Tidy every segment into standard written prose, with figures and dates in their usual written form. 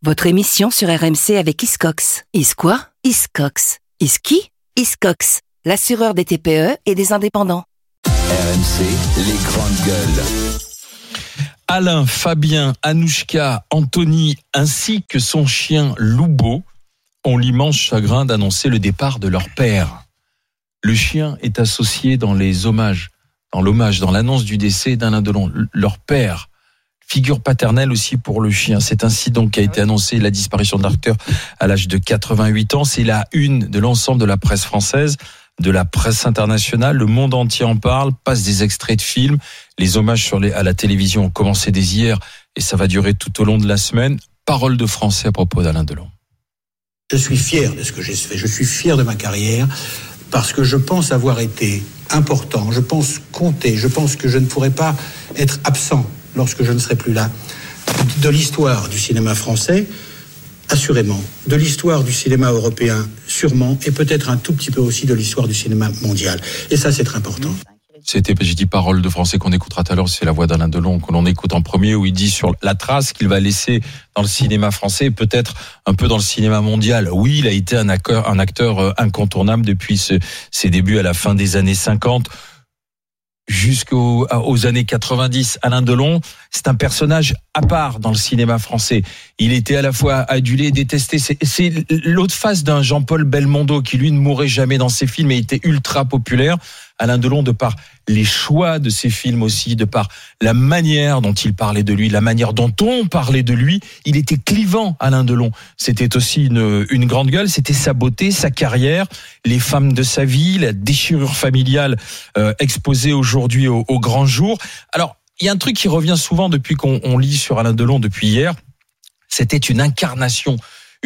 Votre émission sur RMC avec Hiscox. Is quoi? Hiscox. Is qui? Hiscox, l'assureur des TPE et des indépendants. RMC, les grandes gueules. Alain, Fabien, Anouchka, Anthony ainsi que son chien Loubo ont l'immense chagrin d'annoncer le départ de leur père. Le chien est associé dans l'annonce du décès d'Alain Delon, leur père. Figure paternelle aussi pour le chien. C'est ainsi donc qu'a été annoncée la disparition de l'acteur à l'âge de 88 ans. C'est la une de l'ensemble de la presse française, de la presse internationale. Le monde entier en parle, passe des extraits de films. Les hommages à la télévision ont commencé dès hier et ça va durer tout au long de la semaine. Parole de français à propos d'Alain Delon. Je suis fier de ce que j'ai fait. Je suis fier de ma carrière parce que je pense avoir été important. Je pense compter. Je pense que je ne pourrai pas être absent lorsque je ne serai plus là, de l'histoire du cinéma français, assurément, de l'histoire du cinéma européen, sûrement, et peut-être un tout petit peu aussi de l'histoire du cinéma mondial. Et ça, c'est très important. J'ai dit parole de français qu'on écoutera tout à l'heure, c'est la voix d'Alain Delon que l'on écoute en premier, où il dit sur la trace qu'il va laisser dans le cinéma français, peut-être un peu dans le cinéma mondial. Oui, il a été un acteur incontournable depuis ses débuts à la fin des années 50. Jusqu'aux années 90, Alain Delon, c'est un personnage à part dans le cinéma français. Il était à la fois adulé et détesté. C'est l'autre face d'un Jean-Paul Belmondo qui, lui, ne mourait jamais dans ses films et était ultra populaire. Alain Delon, de par les choix de ses films aussi, de par la manière dont il parlait de lui, la manière dont on parlait de lui, il était clivant, Alain Delon. C'était aussi une grande gueule, c'était sa beauté, sa carrière, les femmes de sa vie, la déchirure familiale exposée aujourd'hui au grand jour. Alors, il y a un truc qui revient souvent depuis qu'on lit sur Alain Delon depuis hier, c'était une incarnation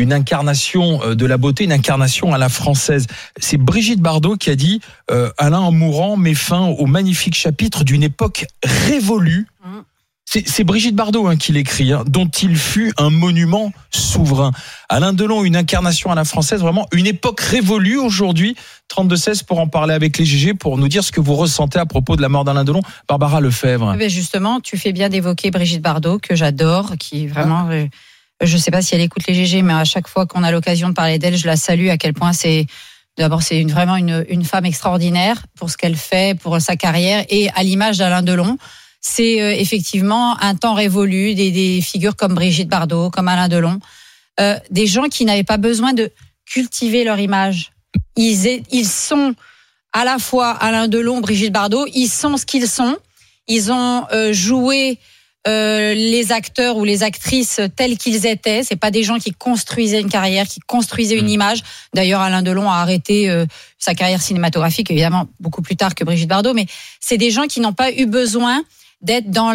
de la beauté, une incarnation à la française. C'est Brigitte Bardot qui a dit Alain en mourant met fin au magnifique chapitre d'une époque révolue. C'est Brigitte Bardot qui l'écrit, dont il fut un monument souverain. Alain Delon, une incarnation à la française, vraiment une époque révolue aujourd'hui. 32-16 pour en parler avec les GG, pour nous dire ce que vous ressentez à propos de la mort d'Alain Delon. Barbara Lefebvre. Mais justement, tu fais bien d'évoquer Brigitte Bardot, que j'adore, qui vraiment... Je ne sais pas si elle écoute les GG, mais à chaque fois qu'on a l'occasion de parler d'elle, je la salue, à quel point c'est vraiment une femme extraordinaire pour ce qu'elle fait, pour sa carrière, et à l'image d'Alain Delon. C'est effectivement un temps révolu, des figures comme Brigitte Bardot, comme Alain Delon, des gens qui n'avaient pas besoin de cultiver leur image. Ils sont à la fois Alain Delon, Brigitte Bardot, ils sont ce qu'ils sont. Ils ont joué les acteurs ou les actrices tels qu'ils étaient. C'est pas des gens qui construisaient une carrière, qui construisaient une image. D'ailleurs, Alain Delon a arrêté sa carrière cinématographique, évidemment, beaucoup plus tard que Brigitte Bardot, mais c'est des gens qui n'ont pas eu besoin d'être dans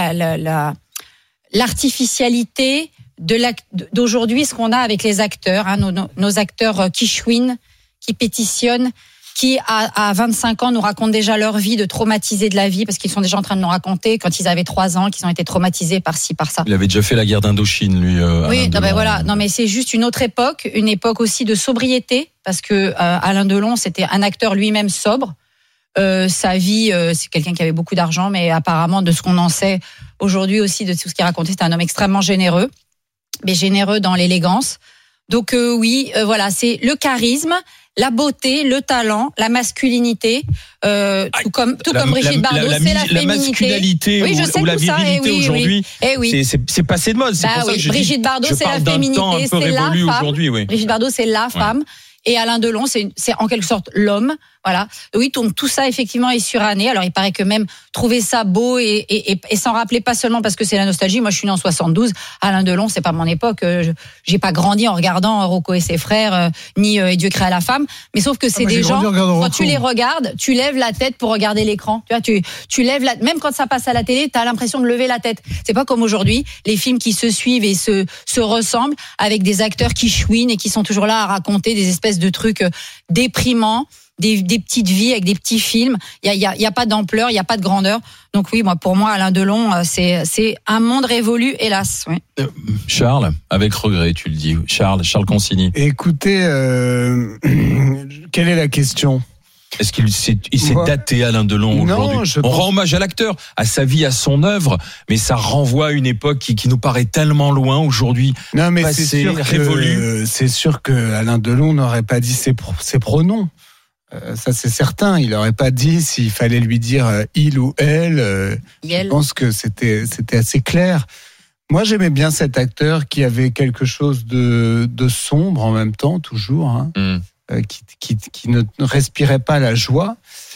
l'artificialité d'aujourd'hui, ce qu'on a avec les acteurs, nos acteurs qui chouinent, qui pétitionnent, qui à 25 ans nous racontent déjà leur vie de traumatisés de la vie, parce qu'ils sont déjà en train de nous raconter quand ils avaient 3 ans qu'ils ont été traumatisés par ci, par ça. Il avait déjà fait la guerre d'Indochine, lui. Oui, non mais c'est juste une autre époque, une époque aussi de sobriété, parce que Alain Delon, c'était un acteur lui-même sobre. Sa vie, c'est quelqu'un qui avait beaucoup d'argent, mais apparemment, de ce qu'on en sait aujourd'hui aussi, de tout ce qu'il racontait, c'était un homme extrêmement généreux, mais généreux dans l'élégance. Donc voilà, c'est le charisme, la beauté, le talent, la masculinité, tout comme Brigitte Bardot, c'est la féminité. La masculinité ou la virilité aujourd'hui, c'est passé de mode. C'est pour ça que Brigitte Bardot, c'est la féminité, c'est la femme. Brigitte Bardot, c'est la femme. Et Alain Delon, c'est en quelque sorte l'homme. Voilà. Oui, donc tout ça effectivement est suranné. Alors il paraît que même trouver ça beau et s'en rappeler, pas seulement parce que c'est la nostalgie. Moi, je suis née en 72. Alain Delon, c'est pas mon époque. J'ai pas grandi en regardant Rocco et ses frères, ni Et Dieu créa la femme. Mais sauf que c'est des gens, quand tu les regardes, tu lèves la tête pour regarder l'écran. Tu vois, tu lèves même quand ça passe à la télé, t'as l'impression de lever la tête. C'est pas comme aujourd'hui, les films qui se suivent et se ressemblent, avec des acteurs qui chouinent et qui sont toujours là à raconter des espèces de trucs déprimants. Des petites vies avec des petits films. Il y a pas d'ampleur, il y a pas de grandeur. Donc oui, pour moi, Alain Delon, c'est un monde révolu, hélas. Oui. Charles, avec regret, tu le dis. Charles Consigny. Écoutez, quelle est la question ? Est-ce qu'il s'est daté, Alain Delon, aujourd'hui? On rend hommage à l'acteur, à sa vie, à son œuvre, mais ça renvoie à une époque qui nous paraît tellement loin aujourd'hui. Non, mais révolue. C'est sûr que Alain Delon n'aurait pas dit ses pronoms. Ça, c'est certain. Il n'aurait pas dit s'il fallait lui dire il ou elle. Je pense que c'était assez clair. Moi, j'aimais bien cet acteur qui avait quelque chose de sombre en même temps, toujours, hein, qui ne respirait pas la joie.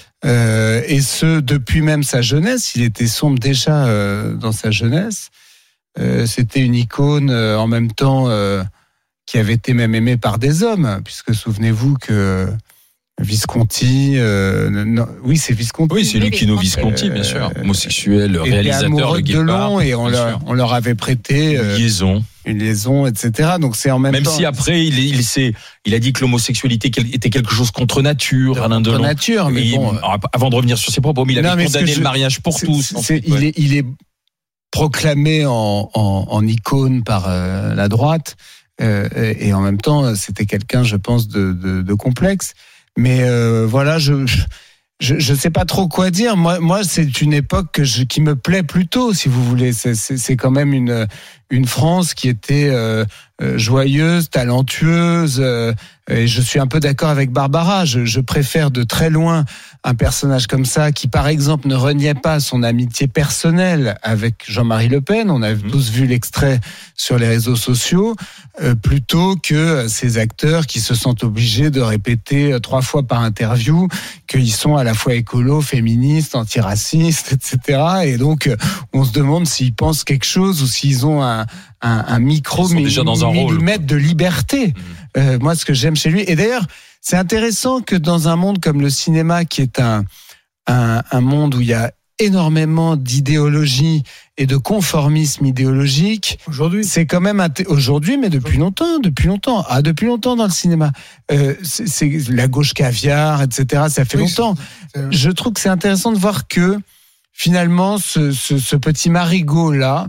Et ce, depuis même sa jeunesse. Il était sombre déjà dans sa jeunesse. C'était une icône en même temps qui avait été même aimée par des hommes, puisque souvenez-vous que Visconti, oui, c'est Visconti. Oui, c'est Luchino Visconti, bien sûr, homosexuel, réalisateur de Guépard. Et on leur avait prêté une liaison, etc. Donc c'est en même temps. Même si après il a dit que l'homosexualité était quelque chose contre nature, Alain Delon. Contre nature, mais bon. Avant de revenir sur ses propos, il avait condamné le mariage pour tous. Il est proclamé en icône par la droite, et en même temps, c'était quelqu'un, je pense, de complexe. Mais voilà, je sais pas trop quoi dire. Moi, c'est une époque qui me plaît plutôt, si vous voulez. C'est quand même une France qui était joyeuse, talentueuse. Et je suis un peu d'accord avec Barbara. Je préfère de très loin un personnage comme ça qui, par exemple, ne reniait pas son amitié personnelle avec Jean-Marie Le Pen. On a tous vu l'extrait sur les réseaux sociaux, plutôt que ces acteurs qui se sentent obligés de répéter 3 fois par interview qu'ils sont à la fois écolos, féministes, antiracistes, etc. Et donc, on se demande s'ils pensent quelque chose ou s'ils ont un millimètre de liberté. Moi, ce que j'aime chez lui, et d'ailleurs, c'est intéressant que dans un monde comme le cinéma, qui est un monde où il y a énormément d'idéologie et de conformisme idéologique. Aujourd'hui, c'est quand même aujourd'hui, mais depuis longtemps. Depuis longtemps dans le cinéma. C'est la gauche caviar, etc. Ça fait longtemps. Je trouve que c'est intéressant de voir que finalement, ce petit marigot là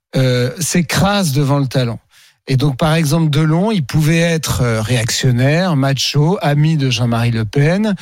s'écrase devant le talent. Et donc, par exemple, Delon, il pouvait être réactionnaire, macho, ami de Jean-Marie Le Pen.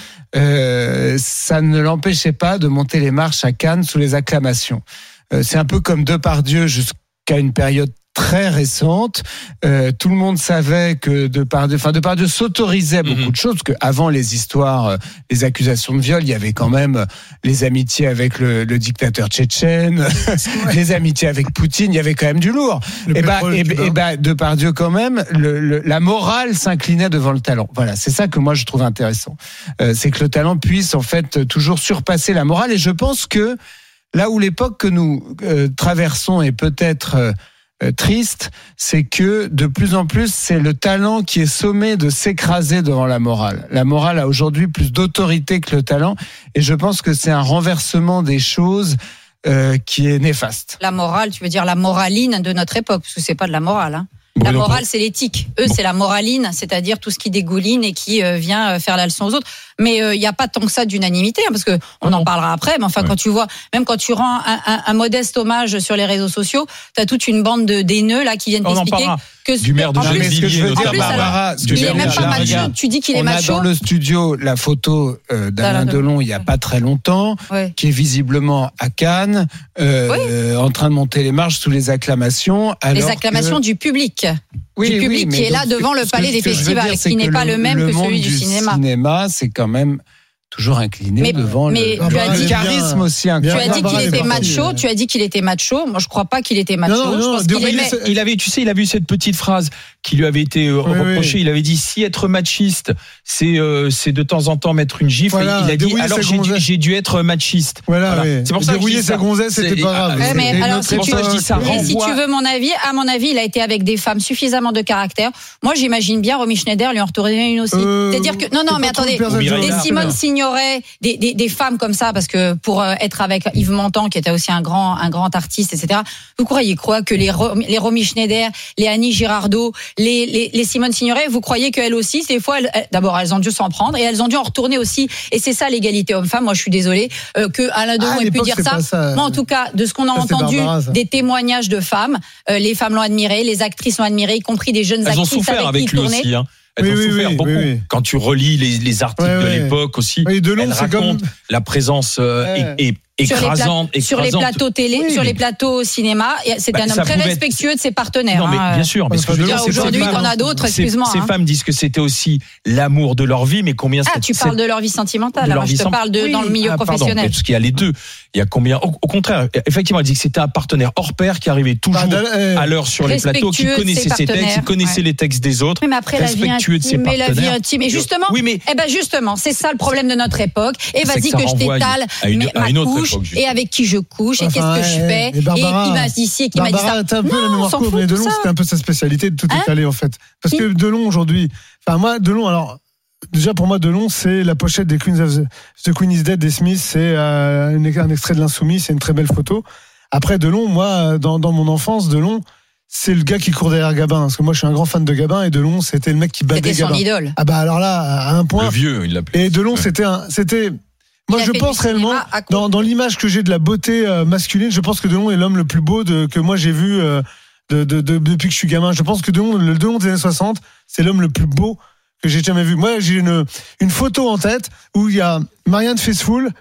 Ça ne l'empêchait pas de monter les marches à Cannes sous les acclamations. C'est un peu comme Depardieu jusqu'à une période très récente. Tout le monde savait que Depardieu s'autorisait beaucoup de choses, parce qu'avant les histoires, les accusations de viol, il y avait quand même les amitiés avec le dictateur tchétchène, les amitiés avec Poutine, il y avait quand même du lourd. Et Depardieu quand même, la morale s'inclinait devant le talent. Voilà, c'est ça que moi je trouve intéressant. C'est que le talent puisse en fait toujours surpasser la morale, et je pense que là où l'époque que nous traversons est peut-être triste, c'est que de plus en plus, c'est le talent qui est sommé de s'écraser devant la morale. La morale a aujourd'hui plus d'autorité que le talent, et je pense que c'est un renversement des choses qui est néfaste. La morale, tu veux dire la moraline de notre époque, parce que c'est pas de la morale, hein. La morale, c'est l'éthique. Eux, c'est la moraline, c'est-à-dire tout ce qui dégouline et qui vient faire la leçon aux autres. Mais il n'y a pas tant que ça d'unanimité, hein, parce que on en parlera après. Mais enfin, quand tu vois, même quand tu rends un modeste hommage sur les réseaux sociaux, t'as toute une bande de haineux là qui viennent t'expliquer que du maire de Gennevilliers. Il est même pas macho. Tu dis qu'il est macho. On a dans le studio la photo d'Alain Delon il y a pas très longtemps, qui est visiblement à Cannes, en train de monter les marches sous les acclamations. Les acclamations du public. Oui, du public qui est là devant le palais des festivals, qui n'est pas le même que celui du cinéma. Le cinéma, c'est quand même toujours incliné devant le charisme aussi. Tu as dit qu'il était macho. Tu as dit qu'il était macho. Moi, je crois pas qu'il était macho. Il avait vu cette petite phrase qui lui avait été reprochée. Il avait dit si être machiste, c'est de temps en temps mettre une gifle. Voilà, il a dit alors j'ai dû être machiste. Voilà. C'est pour ça que je dis sa gonzesse, c'était pas grave. Mais alors, si tu veux mon avis, à mon avis, il a été avec des femmes suffisamment de caractère. Moi, j'imagine bien Romy Schneider lui en retourner une aussi. C'est-à-dire que non, mais attendez, des Simone Signoret, des femmes comme ça, parce que pour être avec Yves Montand, qui était aussi un grand artiste, etc. Vous croyez quoi que les Romy Schneider, les Annie Girardot, les Simone Signoret, vous croyez qu'elles aussi, des fois, d'abord, elles ont dû s'en prendre et elles ont dû en retourner aussi. Et c'est ça l'égalité homme-femme. Moi, je suis désolée que Alain Delon ait pu dire ça. Moi, en tout cas, de ce qu'on a entendu, des témoignages de femmes, les femmes l'ont admiré, les actrices l'ont admiré, y compris des jeunes actrices avec qui il tournait. elles ont souffert beaucoup. Quand tu relis les articles de l'époque aussi, elles racontent la présence écrasante. Sur les plateaux télé, sur les plateaux cinéma, c'est un homme très respectueux de ses partenaires. Non, mais bien sûr. Mais ce que je veux dire, aujourd'hui, t'en as d'autres, excuse-moi. Ces femmes disent que c'était aussi l'amour de leur vie, mais combien... tu parles de leur vie sentimentale, alors je te parle dans le milieu professionnel. Parce qu'il y a les deux. Il y a combien... Au contraire, effectivement, elle dit que c'était un partenaire hors pair qui arrivait toujours à l'heure sur les plateaux, qui connaissait ses textes, qui connaissait les textes des autres, respectueux de ses partenaires. Mais la vie intime, et justement, justement, c'est ça le problème de notre époque. Et vas-y que je t'étale ma couche, et avec qui je couche, et qu'est-ce que je fais, et qui m'a dit ci, et qui m'a dit ça. T'as un peu la mémoire courte, mais Delon, c'était un peu sa spécialité de tout étaler, en fait. Parce que Delon, aujourd'hui, Delon, alors, déjà pour moi, Delon, c'est la pochette des The Queen is Dead des Smiths, c'est un extrait de l'Insoumis, c'est une très belle photo. Après, Delon, moi, dans mon enfance, Delon, c'est le gars qui court derrière Gabin, parce que moi je suis un grand fan de Gabin, et Delon c'était le mec qui battait Gabin. C'était son idole. Ah bah alors là, à un point. Le vieux, il l'appelait. Et Delon, c'était moi je pense réellement, dans l'image que j'ai de la beauté masculine, je pense que Delon est l'homme le plus beau que moi j'ai vu depuis que je suis gamin. Je pense que le Delon des années 60, c'est l'homme le plus beau que j'ai jamais vu. Moi, j'ai une photo en tête où il y a Marianne Faithfull.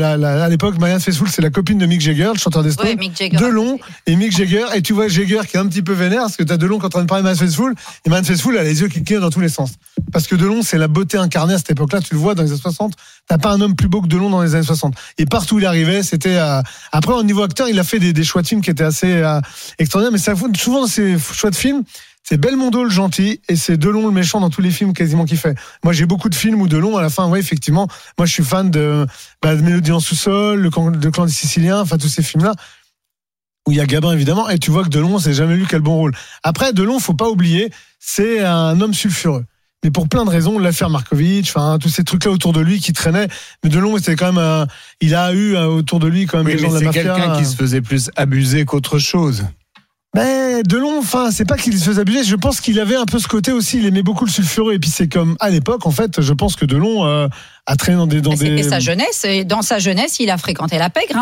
À l'époque, Marianne Faithfull, c'est la copine de Mick Jagger, le chanteur des Stones. Delon et Mick Jagger. Et tu vois Jagger qui est un petit peu vénère parce que t'as Delon qui est en train de parler de Marianne Faithfull. Et Marianne Faithfull a les yeux qui clignent dans tous les sens. Parce que Delon, c'est la beauté incarnée à cette époque-là. Tu le vois dans les années 60. T'as pas un homme plus beau que Delon dans les années 60. Et partout où il arrivait, c'était. Après, au niveau acteur, il a fait des choix de films qui étaient assez extraordinaires. Mais ça, souvent dans ces choix de films, c'est Belmondo le gentil et c'est Delon le méchant dans tous les films quasiment qu'il fait. Moi, j'ai beaucoup de films où Delon, à la fin, effectivement, moi, je suis fan de Mélodie en sous-sol, le Clan des Siciliens, enfin, tous ces films-là, où il y a Gabin, évidemment, et tu vois que Delon, c'est jamais lui quel bon rôle. Après, Delon, faut pas oublier, c'est un homme sulfureux. Mais pour plein de raisons, l'affaire Markovitch, enfin, tous ces trucs-là autour de lui qui traînaient. Mais Delon, c'était quand même il a eu autour de lui quand même des gens de la mafia. C'est quelqu'un qui se faisait plus abuser qu'autre chose. Ben, Delon, c'est pas qu'il se faisait abuser, je pense qu'il avait un peu ce côté aussi, il aimait beaucoup le sulfureux, et puis c'est comme, à l'époque, en fait, je pense que Delon a traîné C'était sa jeunesse, et dans sa jeunesse, il a fréquenté la pègre,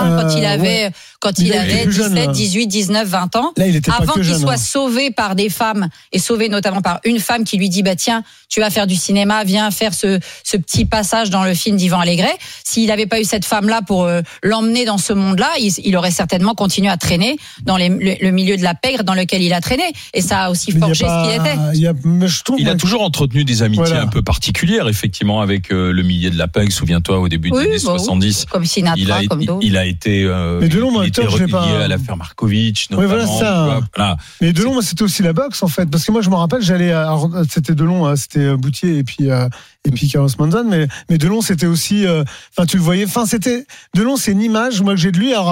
quand il avait 17, 18, 19, 20 ans, là, il était avant qu'il soit jeune, sauvé par des femmes, et sauvé notamment par une femme qui lui dit, tiens, tu vas faire du cinéma, viens faire ce petit passage dans le film d'Yvan Allégret. S'il n'avait pas eu cette femme-là pour l'emmener dans ce monde-là, il aurait certainement continué à traîner dans le milieu de la pègre dans lequel il a traîné, et ça a aussi forgé ce qu'il était. Il a toujours entretenu des amitiés un peu particulières, effectivement, avec le milieu de la pègre. Souviens-toi, au début des années 70, comme Sinatra, comme d'autres. Il a été relié à l'affaire Markovitch, notamment. Oui, voilà. Mais Delon, moi, c'était aussi la boxe, en fait, parce que moi, je me rappelle, c'était Delon, c'était Boutier et puis Carlos Monzon, mais Delon, c'était aussi, tu le voyais, Delon, c'est une image, moi, que j'ai de lui,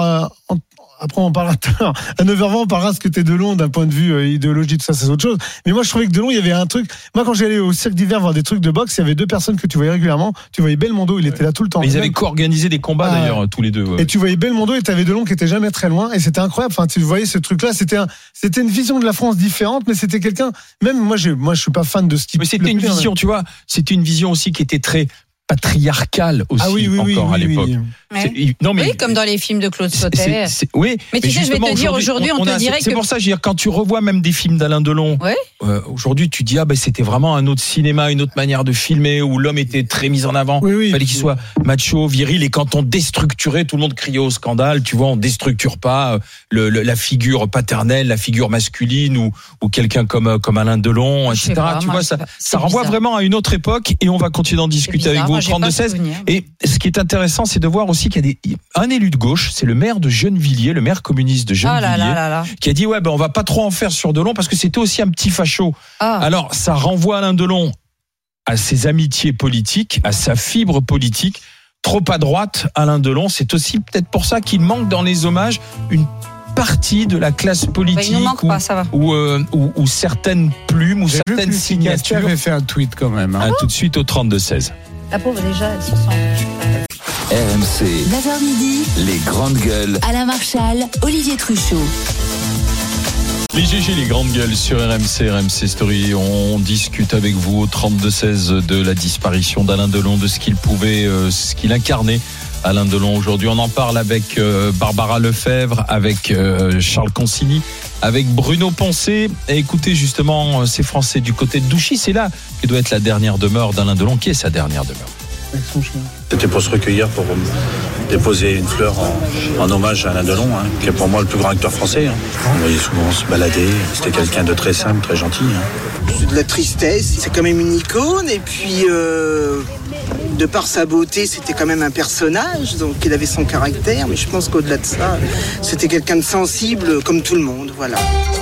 après, on parlera à 9h20, on parlera de ce que t'es Delon d'un point de vue idéologie, tout ça, c'est autre chose. Mais moi, je trouvais que Delon, il y avait un truc. Moi, quand j'allais au cirque d'hiver voir des trucs de boxe, il y avait deux personnes que tu voyais régulièrement. Tu voyais Belmondo, il était là tout le temps. Mais ils avaient co-organisé des combats, d'ailleurs, tous les deux. Ouais. Et tu voyais Belmondo et t'avais Delon qui était jamais très loin. Et c'était incroyable. Enfin, tu voyais ce truc-là. C'était une vision de la France différente, mais c'était quelqu'un, même moi, je suis pas fan de ce type. Mais c'était une vision, tu vois. C'était une vision aussi qui était très patriarcal aussi à l'époque. Oui. Non, mais comme dans les films de Claude Sauter. Oui. Mais tu sais, je vais te dire aujourd'hui, on te dirait que. C'est pour ça, je veux dire, quand tu revois même des films d'Alain Delon, aujourd'hui, tu dis c'était vraiment un autre cinéma, une autre manière de filmer où l'homme était très mis en avant. Il fallait qu'il soit macho, viril, et quand on déstructurait, tout le monde criait au scandale. Tu vois, on déstructure pas la figure paternelle, la figure masculine ou quelqu'un comme Alain Delon, etc. Tu vois, ça renvoie vraiment à une autre époque, et on va continuer d'en discuter avec vous. 32-16. Et ce qui est intéressant, c'est de voir aussi qu'il y a un élu de gauche, c'est le maire de Gennevilliers, le maire communiste de Gennevilliers, qui a dit on va pas trop en faire sur Delon parce que c'était aussi un petit facho. Alors ça renvoie Alain Delon à ses amitiés politiques, à sa fibre politique. Trop à droite, Alain Delon, c'est aussi peut-être pour ça qu'il manque dans les hommages une partie de la classe politique ou certaines plumes ou certaines signatures. J'avais fait un tweet quand même. Tout de suite au 32-16. La pauvre, déjà, elle se sent. RMC. 9h midi. Les grandes gueules. Alain Marchal, Olivier Truchot. Les GG, les grandes gueules sur RMC Story. On discute avec vous au 32-16 de la disparition d'Alain Delon, de ce qu'il incarnait. Alain Delon aujourd'hui. On en parle avec Barbara Lefebvre, avec Charles Consigny avec Bruno Poncet. Et écoutez justement ces Français du côté de Douchy. C'est là que doit être la dernière demeure d'Alain Delon. Qui est sa dernière demeure? C'était pour se recueillir, pour déposer une fleur en hommage à Alain Delon, qui est pour moi le plus grand acteur français. On voyait souvent se balader. C'était quelqu'un de très simple, très gentil. C'est de la tristesse. C'est quand même une icône. Et puis, de par sa beauté, c'était quand même un personnage. Donc, il avait son caractère. Mais je pense qu'au-delà de ça, c'était quelqu'un de sensible, comme tout le monde. Voilà.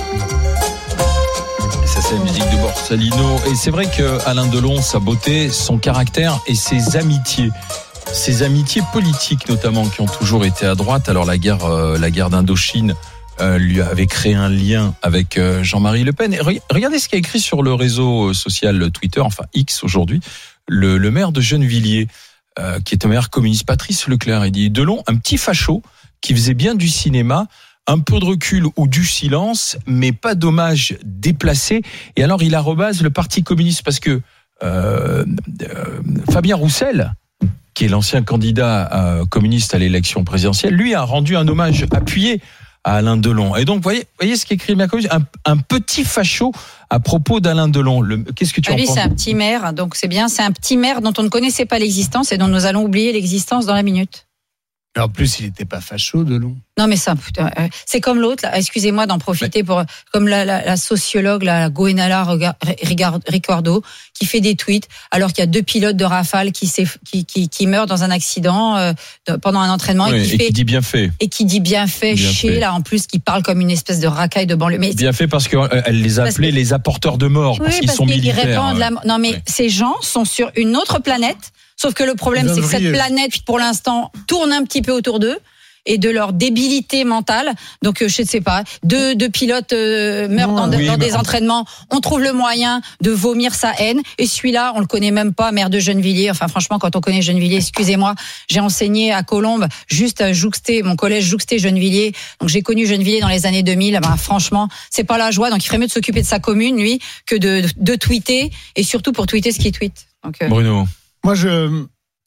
C'est la musique de Borsalino. Et c'est vrai que Alain Delon, sa beauté, son caractère et ses amitiés politiques notamment, qui ont toujours été à droite. Alors la guerre d'Indochine lui avait créé un lien avec Jean-Marie Le Pen. Et regardez ce qu'a écrit sur le réseau social Twitter, enfin X aujourd'hui, le maire de Gennevilliers, qui est un maire communiste, Patrice Leclerc. Il dit: Delon, un petit facho qui faisait bien du cinéma, un peu de recul ou du silence, mais pas d'hommage déplacé. Et alors, il arrobase le Parti communiste parce que Fabien Roussel, qui est l'ancien candidat communiste à l'élection présidentielle, lui a rendu un hommage appuyé à Alain Delon. Et donc, voyez ce qu'écrit Mercredi, un petit facho à propos d'Alain Delon. Qu'est-ce que tu en penses? Lui, c'est un petit maire, donc c'est bien. C'est un petit maire dont on ne connaissait pas l'existence et dont nous allons oublier l'existence dans la minute. En plus, il n'était pas facho, Delon. Non, mais ça, c'est comme l'autre, là, excusez-moi d'en profiter comme la sociologue, la Goenala Ricardo, qui fait des tweets, alors qu'il y a 2 pilotes de Rafale qui meurent dans un accident, pendant un entraînement. Oui, et qui dit bien fait. Et qui dit bien fait, là, en plus, qui parle comme une espèce de racaille de banlieue. Mais bien fait parce qu'elle les appelait les apporteurs de mort, parce qu'ils sont militaires. Non, mais ces gens sont sur une autre planète. Sauf que le problème, c'est que cette planète, pour l'instant, tourne un petit peu autour d'eux et de leur débilité mentale. Donc, je ne sais pas, deux pilotes meurent dans des entraînements. On trouve le moyen de vomir sa haine. Et celui-là, on le connaît même pas, maire de Gennevilliers. Enfin, franchement, quand on connaît Gennevilliers, excusez-moi, j'ai enseigné à Colombes, juste à Jouxté, mon collège Jouxté Gennevilliers. Donc, j'ai connu Gennevilliers dans les années 2000. Ben, franchement, c'est pas la joie. Donc, il ferait mieux de s'occuper de sa commune, lui, que de tweeter, et surtout pour tweeter ce qu'il tweet. Donc, Bruno. Moi, j'ai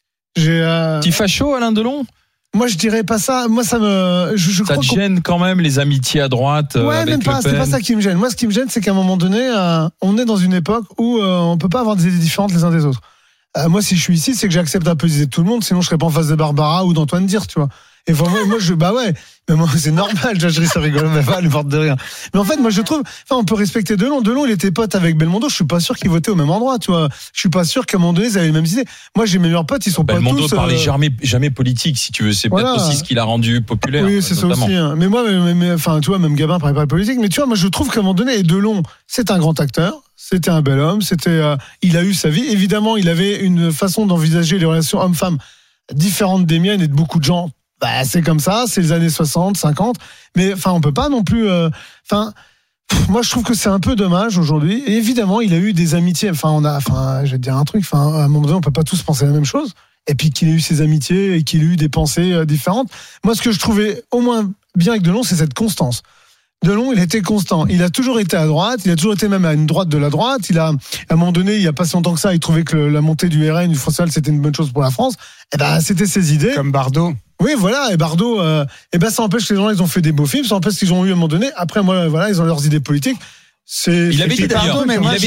petit facho, Alain Delon. Moi, je dirais pas ça. Moi, ça me. Ça te gêne quand même les amitiés à droite. Ouais, avec même pas. Le Pen. C'est pas ça qui me gêne. Moi, ce qui me gêne, c'est qu'à un moment donné, on est dans une époque où on peut pas avoir des idées différentes les uns des autres. Moi, si je suis ici, c'est que j'accepte un peu les idées de tout le monde. Sinon, je serais pas en face de Barbara ou d'Antoine Dir, tu vois. Et vraiment, moi, mais moi, c'est normal. Je ris, ça rigole, mais pas, elle porte de rien. Mais en fait, moi, je trouve, on peut respecter Delon. Delon, il était pote avec Belmondo. Je suis pas sûr qu'ils votaient au même endroit, tu vois. Je suis pas sûr qu'à un moment donné, ils avaient les mêmes idées. Moi, j'ai mes meilleurs potes, ils sont pas tous. Belmondo parlait jamais politique, si tu veux. C'est peut-être aussi ce qui l'a rendu populaire. Oui, c'est notamment. Ça aussi. Hein. Mais moi, enfin, tu vois, même Gabin parlait pas politique. Mais tu vois, moi, je trouve qu'à un moment donné, et Delon, c'est un grand acteur. C'était un bel homme. Il a eu sa vie. Évidemment, il avait une façon d'envisager les relations hommes-femmes différente des miennes et de beaucoup de gens. Bah, c'est comme ça, c'est les années 60, 50. Mais enfin, on peut pas non plus. Moi, je trouve que c'est un peu dommage aujourd'hui. Et évidemment, il a eu des amitiés. je vais te dire un truc. À un moment donné, on peut pas tous penser la même chose. Et puis qu'il ait eu ses amitiés et qu'il ait eu des pensées différentes. Moi, ce que je trouvais au moins bien avec Delon, c'est cette constance. Delon, il était constant. Il a toujours été à droite. Il a toujours été même à une droite de la droite. À un moment donné, il y a pas si longtemps que ça, il trouvait que la montée du RN, du Front National, c'était une bonne chose pour la France. Et ben, c'était ses idées. Comme Bardot. Oui, voilà. Et Bardot, ça empêche que les gens, ils ont fait des beaux films. Ça empêche qu'ils ont eu à un moment donné. Après, moi, voilà, ils ont leurs idées politiques. Il avait dit d'ailleurs,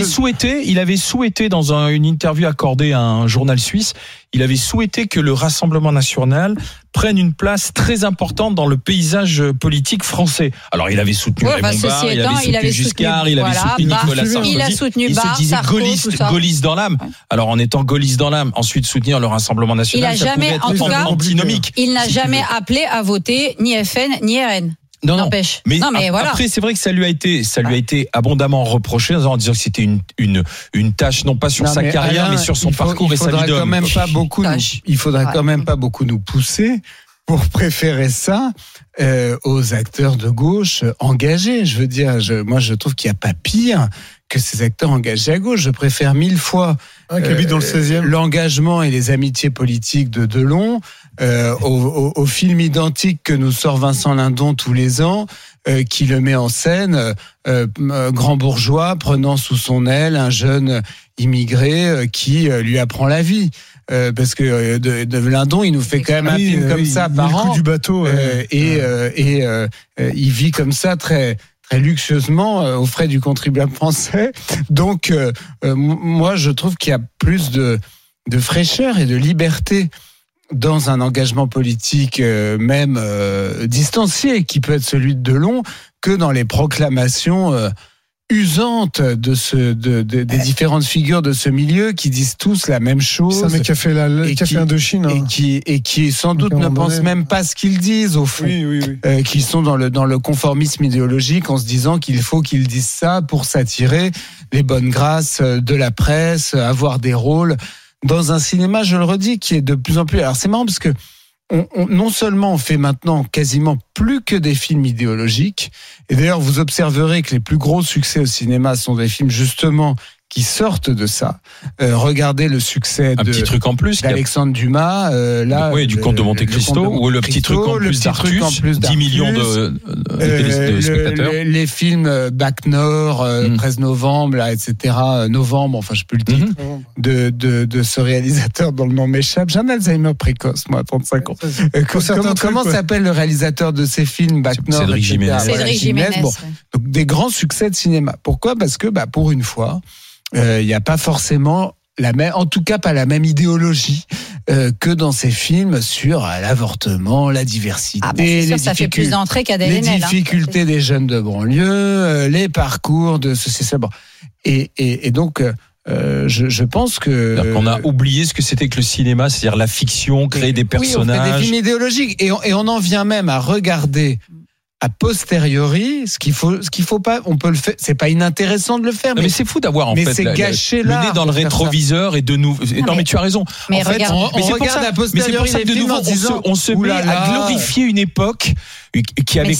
il avait souhaité dans une interview accordée à un journal suisse, il avait souhaité que le Rassemblement national prenne une place très importante dans le paysage politique français. Alors il avait soutenu Raymond Barre, il avait soutenu Giscard, il avait soutenu Nicolas Sarkozy. Il a soutenu Barre, il se disait gaulliste dans l'âme. Alors en étant gaulliste dans l'âme, ensuite soutenir le Rassemblement national, ça pouvait être antinomique. Il n'a jamais appelé à voter ni FN ni RN. Non. Mais voilà. Après, c'est vrai que ça lui a été abondamment reproché en disant que c'était une tâche non pas sur sa carrière, mais sur son parcours et sa vie d'homme. Il faudra quand même pas beaucoup nous pousser pour préférer ça aux acteurs de gauche engagés. Je veux dire, moi, je trouve qu'il n'y a pas pire que ces acteurs engagés à gauche. Je préfère 1000 fois qui habite dans le 16e. L'engagement et les amitiés politiques de Delon au film identique que nous sort Vincent Lindon tous les ans, qui le met en scène, grand bourgeois prenant sous son aile un jeune immigré qui lui apprend la vie. Parce que de Lindon, il nous fait quand même un film comme ça par an. Le coup du bateau. Il vit comme ça très très luxueusement aux frais du contribuable français. Donc, moi, je trouve qu'il y a plus de fraîcheur et de liberté dans un engagement politique même distancié, qui peut être celui de Delon, que dans les proclamations usante des différentes figures de ce milieu qui disent tous la même chose. C'est un mec qui a fait Indochine. Et qui sans doute ne pensent même pas ce qu'ils disent au fond. Oui. Qui sont dans le conformisme idéologique en se disant qu'il faut qu'ils disent ça pour s'attirer les bonnes grâces de la presse, avoir des rôles dans un cinéma, je le redis, qui est de plus en plus... Alors c'est marrant parce que non seulement on fait maintenant quasiment plus que des films idéologiques, et d'ailleurs vous observerez que les plus gros succès au cinéma sont des films justement qui sortent de ça. Regardez le succès petit truc en plus d'Alexandre Dumas, du Comte de Monte Cristo, ou le petit truc en plus d'Artus, 10 millions de spectateurs. Les films Bac Nord, 13 novembre, là, etc. Novembre, enfin je sais plus le titre, de ce réalisateur dont le nom m'échappe. J'ai un Alzheimer précoce, moi, à 35 ans. Comment s'appelle le réalisateur de ces films Bac Nord? Cédric Jiménez. Cédric Jiménez. Bon, donc des grands succès de cinéma. Pourquoi? Parce que pour une fois, il n'y a pas forcément en tout cas pas la même idéologie que dans ces films sur l'avortement, la diversité, ça fait plus d'entrées qu'Adèle les Haenel, difficultés des jeunes de banlieue, les parcours de ceci, ça. Bon. Et donc je pense que qu'on a oublié ce que c'était que le cinéma, c'est-à-dire la fiction, créer des personnages. On fait des films idéologiques et on en vient même à regarder a posteriori, ce qu'il faut pas, on peut le faire. C'est pas inintéressant de le faire. Mais c'est fou d'avoir le nez dans le rétroviseur et de nous. Non, mais tu as raison. Mais en fait, on regarde a posteriori les films en disant, on se met à glorifier une époque qui avait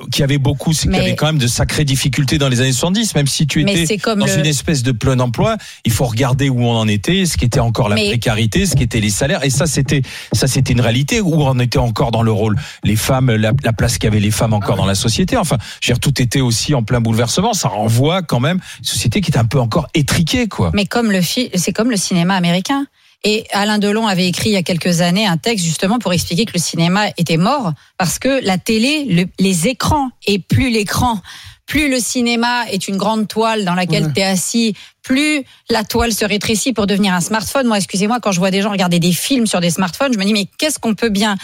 quand même de sacrées difficultés dans les années 70, même si tu étais dans une espèce de plein emploi, il faut regarder où on en était, ce qui était encore la précarité, ce qui étaient les salaires, et ça c'était une réalité où on était encore dans le rôle, les femmes, la place qu'avaient les femmes encore dans la société. Enfin, je veux dire, tout était aussi en plein bouleversement. Ça renvoie quand même une société qui est un peu encore étriquée, quoi. Mais c'est comme le cinéma américain. Et Alain Delon avait écrit il y a quelques années un texte justement pour expliquer que le cinéma était mort parce que la télé, les écrans, et plus l'écran, plus le cinéma est une grande toile dans laquelle tu es assis, plus la toile se rétrécit pour devenir un smartphone. Moi, excusez-moi, quand je vois des gens regarder des films sur des smartphones, je me dis mais qu'est-ce qu'on peut bien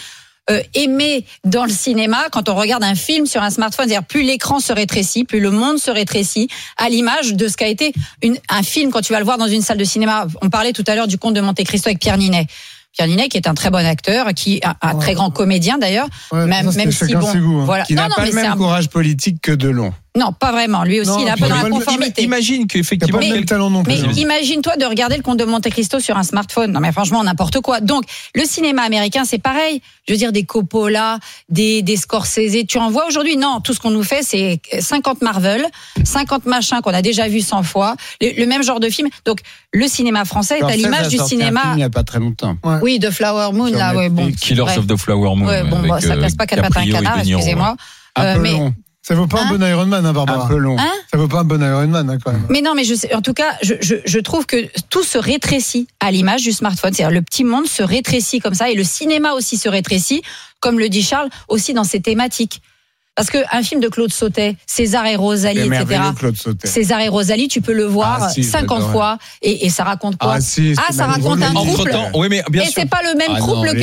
aimer dans le cinéma quand on regarde un film sur un smartphone, c'est-à-dire plus l'écran se rétrécit, plus le monde se rétrécit, à l'image de ce qu'a été un film quand tu vas le voir dans une salle de cinéma. On parlait tout à l'heure du Comte de Monte Cristo avec Pierre Ninet. Pierre Ninet, qui est un très bon acteur, qui est un très grand comédien d'ailleurs, même si bon, voilà, qui n'a pas le même courage politique que Delon. Non, pas vraiment. Lui aussi, il est un peu dans la conformité. Imagine qu'effectivement, mais imagine-toi de regarder le Comte de Monte Cristo sur un smartphone. Non, mais franchement, n'importe quoi. Donc, le cinéma américain, c'est pareil. Je veux dire, des Coppola, des Scorsese. Tu en vois aujourd'hui? Non, tout ce qu'on nous fait, c'est 50 Marvel, 50 machins qu'on a déjà vus 100 fois, le même genre de film. Donc, le cinéma français est à l'image du cinéma. Il n'y a pas très longtemps. Oui, The Flower Moon, là, ouais, bon. Killers of the Flower Moon. Ouais, bon, ça casse pas qu'elle patte un canard, excusez-moi. Mais ça vaut pas un bon Iron Man, Barbara. Un peu long. Ça vaut pas un bon Iron Man, quand même. Mais non, mais en tout cas, je trouve que tout se rétrécit à l'image du smartphone. C'est-à-dire, le petit monde se rétrécit comme ça, et le cinéma aussi se rétrécit, comme le dit Charles, aussi dans ses thématiques. Parce qu'un film de Claude Sautet, César et Rosalie, etc. César et Rosalie, tu peux le voir 50 fois, et ça raconte quoi? Ça raconte un couple. Oui, mais bien sûr. Et c'est pas le même couple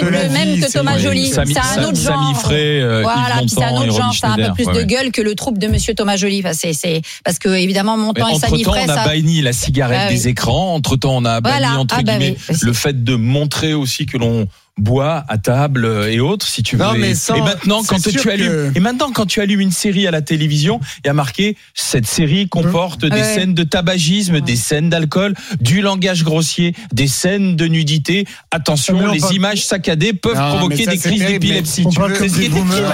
que Thomas Joly. C'est un autre genre. Samy Frey, voilà, c'est un autre genre. Ça a un peu plus de gueule que le troupe de Monsieur Thomas Joly. Enfin, c'est parce que évidemment, Montand et Samy Frey. Entre-temps, on a banni la cigarette des écrans. Entre-temps, on a banni entre guillemets le fait de montrer aussi que l'on bois à table et autres, si tu veux. Et maintenant, quand tu allumes une série à la télévision, il y a marqué cette série comporte des scènes de tabagisme, des scènes d'alcool, du langage grossier, des scènes de nudité. Attention, les images saccadées peuvent provoquer des crises d'épilepsie. C'est ce qui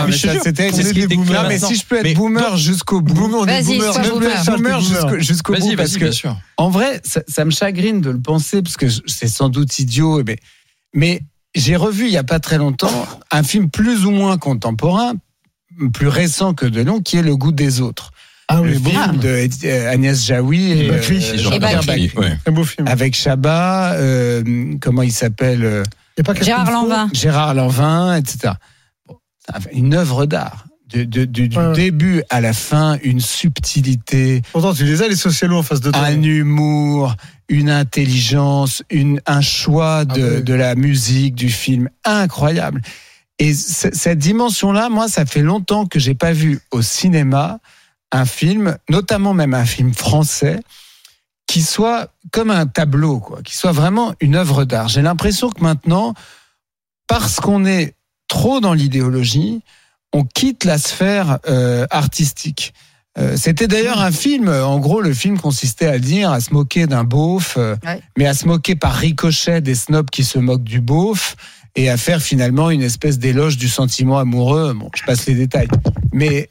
était écrit. Mais si je peux être boomer jusqu'au bout. Vas-y, boomer jusqu'au bout. Parce que, en vrai, ça me chagrine de le penser, parce que c'est sans doute idiot, mais j'ai revu il y a pas très longtemps un film plus ou moins contemporain, plus récent que Delon, qui est Le goût des autres. Le film de Agnès Jaoui et Jean-Pierre Bacri. Un beau film. Avec Chabat, comment il s'appelle? Gérard Lanvin, etc. Bon, une œuvre d'art. du début à la fin, une subtilité. Pourtant, tu les as, les socialos en face de toi. Un humour, une intelligence, un choix de la musique, du film incroyable. Et cette dimension-là, moi, ça fait longtemps que j'ai pas vu au cinéma un film, notamment même un film français, qui soit comme un tableau, quoi, qui soit vraiment une œuvre d'art. J'ai l'impression que maintenant, parce qu'on est trop dans l'idéologie, on quitte la sphère artistique. C'était d'ailleurs un film, en gros, le film consistait à se moquer d'un beauf, mais à se moquer par ricochet des snobs qui se moquent du beauf, et à faire finalement une espèce d'éloge du sentiment amoureux. Bon, je passe les détails. Mais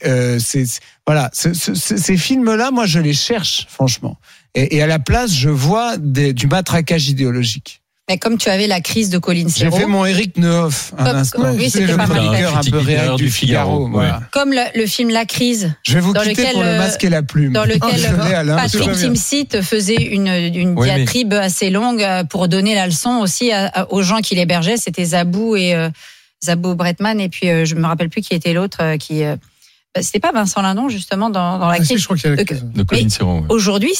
ces films-là, moi, je les cherche, franchement. Et à la place, je vois du matraquage idéologique. Mais comme tu avais la crise de Colin Serrault. J'ai fait mon Éric Neuf un instant. Oui, c'est le chroniqueur un peu réel du Figaro. Voilà. Comme le film La Crise. Je vais vous quitter pour Le Masque et la Plume. Dans lequel Patrick Timsit faisait une diatribe assez longue pour donner la leçon aussi aux gens qui l'hébergeaient. C'était Zabou Bretman et puis je me rappelle plus qui était l'autre c'était pas Vincent Lindon justement dans la crise. Je crois qu'il y a la crise. De Colin Serrault. Aujourd'hui,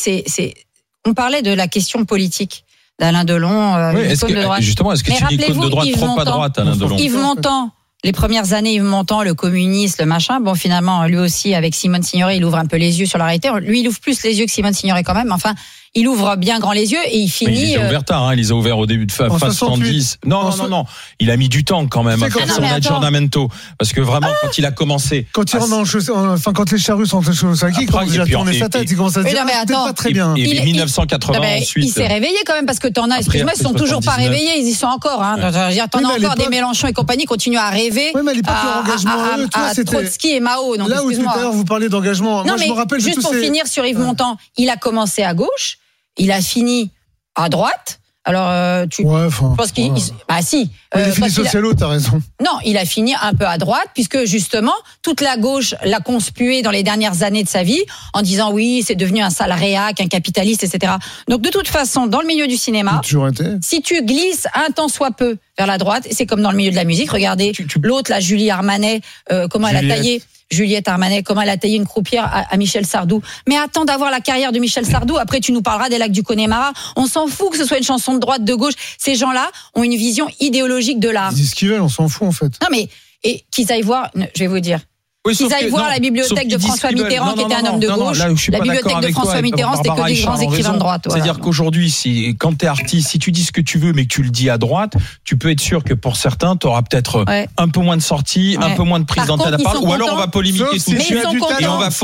on parlait de la question politique. d'Alain Delon, icône de droite. Justement, est-ce que c'est une icône de droite trop à droite, Alain Delon? Yves Montand, les premières années, Yves Montand, le communiste, le machin. Bon, finalement, lui aussi, avec Simone Signoret, il ouvre un peu les yeux sur la réalité. Lui, il ouvre plus les yeux que Simone Signoret quand même. Enfin, il ouvre bien grand les yeux et il finit. Mais il les a ouverts tard, il les a ouverts au début de fin 70. Non. Il a mis du temps quand même à faire son aggiornamento. Parce que vraiment, quand il a commencé. Quand il rentre quand les charrues sont chaussées, il commence à tourner sa tête, il commence à dire, c'est pas très bien. Et 1980 ensuite. Il s'est réveillé quand même, parce que t'en as, excuse-moi, ils sont toujours pas réveillés, ils y sont encore, hein. T'en as encore des Mélenchon et compagnie, continuent à rêver. Oui, mais à l'époque, l'engagement, à Trotsky et Mao. Là où tout à l'heure, vous parlez d'engagement. Non, mais juste pour finir sur Yves Montand, il a commencé à gauche. Il a fini à droite. Alors, je pense qu'il... Bah si. Il a fini socialo, t'as raison. Non, il a fini un peu à droite, puisque justement, toute la gauche l'a conspué dans les dernières années de sa vie, en disant oui, c'est devenu un sale réac, un capitaliste, etc. Donc, de toute façon, dans le milieu du cinéma, si tu glisses un tant soit peu vers la droite, c'est comme dans le milieu de la musique, regardez, l'autre, la Julie Armanet, comment elle a taillé... Juliette Armanet, comment elle a taillé une croupière à Michel Sardou. Mais attends d'avoir la carrière de Michel Sardou, après tu nous parleras des lacs du Connemara. On s'en fout que ce soit une chanson de droite, de gauche. Ces gens-là ont une vision idéologique de l'art. Ils disent ce qu'ils veulent, on s'en fout en fait. Non mais, et qu'ils aillent voir, je vais vous dire. Oui, qu'ils aillent voir la bibliothèque de François Mitterrand, qui était un homme de gauche. La bibliothèque de François Mitterrand, c'était que des grands écrivains de droite. C'est-à-dire qu'aujourd'hui, quand t'es artiste, si tu dis ce que tu veux, mais que tu le dis à droite, tu peux être sûr que pour certains, t'auras peut-être un peu moins de sorties, un peu moins de prise d'antenne à parler, ou alors on va polémiquer tout de suite et on va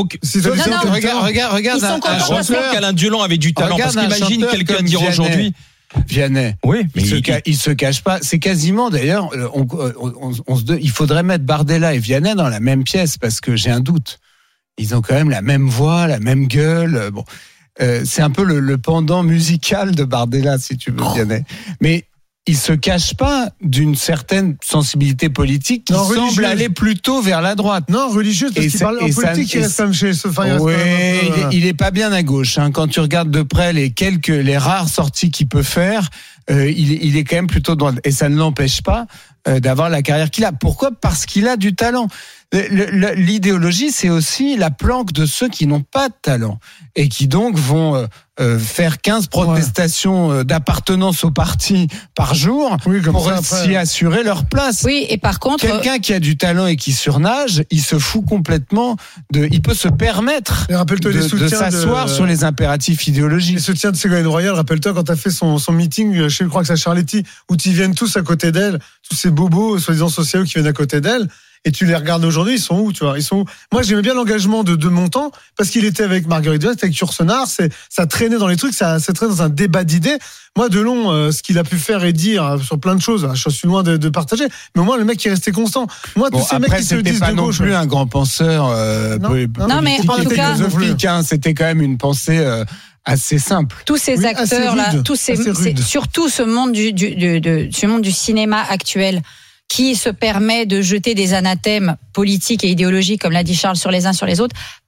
Regarde un chanteur qu'Alain Delon avait du talent, parce qu'imagine quelqu'un dire aujourd'hui. Vianney. Oui, mais il se cache pas. C'est quasiment, d'ailleurs, il faudrait mettre Bardella et Vianney dans la même pièce, parce que j'ai un doute. Ils ont quand même la même voix, la même gueule. Bon, c'est un peu le pendant musical de Bardella, si tu veux, Vianney. Mais il se cache pas d'une certaine sensibilité politique qui semble aller plutôt vers la droite. Non, religieuse, parce qu'il parle en politique, il reste comme chez Sofia. Oui, il est pas bien à gauche. Hein. Quand tu regardes de près les rares sorties qu'il peut faire, il est quand même plutôt droite. Et ça ne l'empêche pas d'avoir la carrière qu'il a. Pourquoi ? Parce qu'il a du talent. L'idéologie, c'est aussi la planque de ceux qui n'ont pas de talent et qui donc vont faire 15 protestations d'appartenance au parti par jour pour s'y assurer leur place. Oui, et par contre, quelqu'un qui a du talent et qui surnage, il se fout complètement il peut se permettre de s'asseoir sur les impératifs idéologiques. Les soutiens de Ségolène Royal, rappelle-toi quand t'as fait son meeting, je crois que c'est à Charletti, où ils viennent tous à côté d'elle, tous ces bobos soi-disant sociaux qui viennent à côté d'elle. Et tu les regardes aujourd'hui, ils sont où, tu vois? Ils sont où? Moi, j'aimais bien l'engagement de Montand, parce qu'il était avec Marguerite Duras, avec Yourcenar, ça traînait dans les trucs, ça traînait dans un débat d'idées. Moi, Delon, ce qu'il a pu faire et dire sur plein de choses, je suis loin de partager, mais au moins, le mec, il restait constant. Moi, tous ces mecs qui se disent pas de gauche. Non plus un grand penseur, non, mais en tout cas, c'était quand même une pensée, assez simple. Tous ces acteurs-là, c'est surtout ce monde du cinéma actuel, qui se permet de jeter des anathèmes politiques et idéologiques, comme l'a dit Charles, sur les uns sur les autres,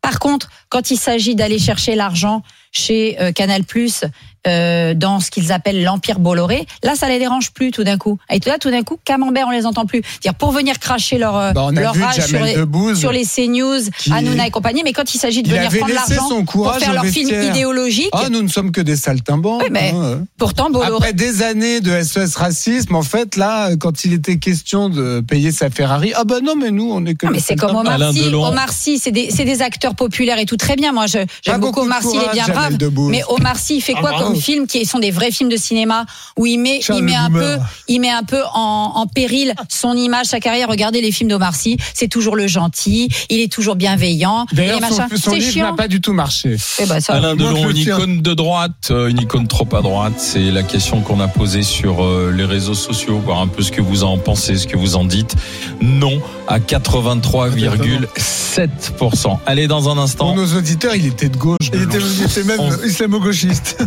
Par contre, quand il s'agit d'aller chercher l'argent chez Canal+, dans ce qu'ils appellent l'Empire Bolloré, là, ça les dérange plus tout d'un coup. Et là, tout d'un coup, Camembert, on les entend plus. C'est-à-dire pour venir cracher leur rage sur les CNews, Hanouna et compagnie, mais quand il s'agit de venir prendre l'argent pour faire leur film idéologique... Ah, nous ne sommes que des saltimbanques. Oui, mais pourtant, Bolloré... Après des années de SOS Racisme, en fait, là, quand il était question de payer sa Ferrari, ah ben non, mais nous, on est que... Non, mais c'est comme Omar Sy. Omar Sy, c'est des acteurs populaires et tout, très bien. Moi, j'aime beaucoup Omar Sy, il est bien brave. Mais Omar Sy, il fait quoi comme film qui sont des vrais films de cinéma où il met un peu en péril son image, sa carrière. Regardez les films d'Omar Sy, c'est toujours le gentil, il est toujours bienveillant. D'ailleurs, son livre n'a pas du tout marché. Alain Delon, une icône de droite, une icône trop à droite, c'est la question qu'on a posée sur les réseaux sociaux, voir un peu ce que vous en pensez, ce que vous en dites. Non à 83,7%. Allez, dans un instant. Pour nos auditeurs, il était de gauche. Il était même islamo-gauchiste.